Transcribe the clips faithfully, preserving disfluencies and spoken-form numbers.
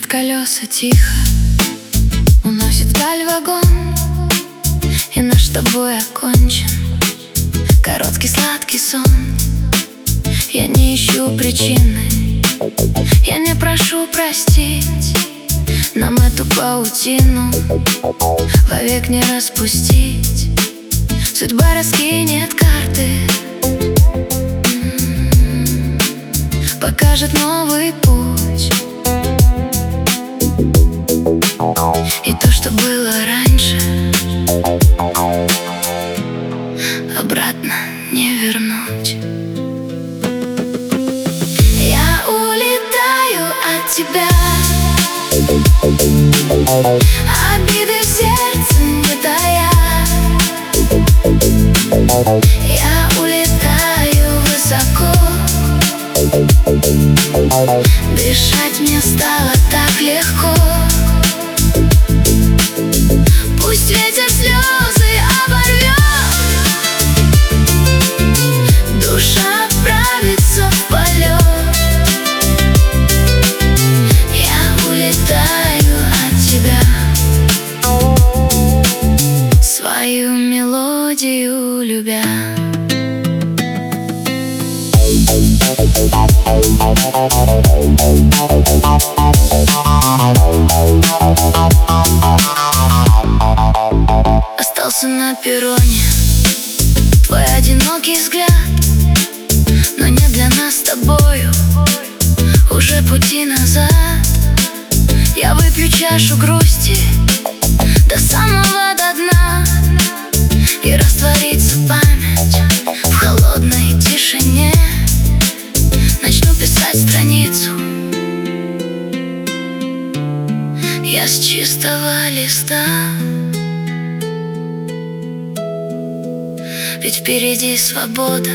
Стучат колеса тихо, уносит вдаль вагон, и наш с тобой окончен короткий сладкий сон. Я не ищу причины, я не прошу простить. Нам эту паутину вовек не распустить. Судьба раскинет карты, покажет новый путь. И то, что было раньше, обратно не вернуть. Я улетаю от тебя, обиды в сердце не тая. Я улетаю высоко, дышать мне стало так легко. Пусть ветер слезы оборвет, душа отправится в полет. Я улетаю от тебя, свою мелодию любя. Остался на перроне твой одинокий взгляд, но не для нас с тобою уже пути назад. Я выпью чашу грусти до самого до дна, и растворится память в холодной тишине. Начну писать страницу я с чистого листа, ведь впереди свобода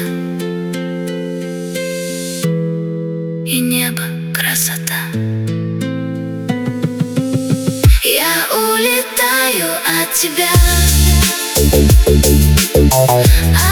и небо красота. Я улетаю от тебя,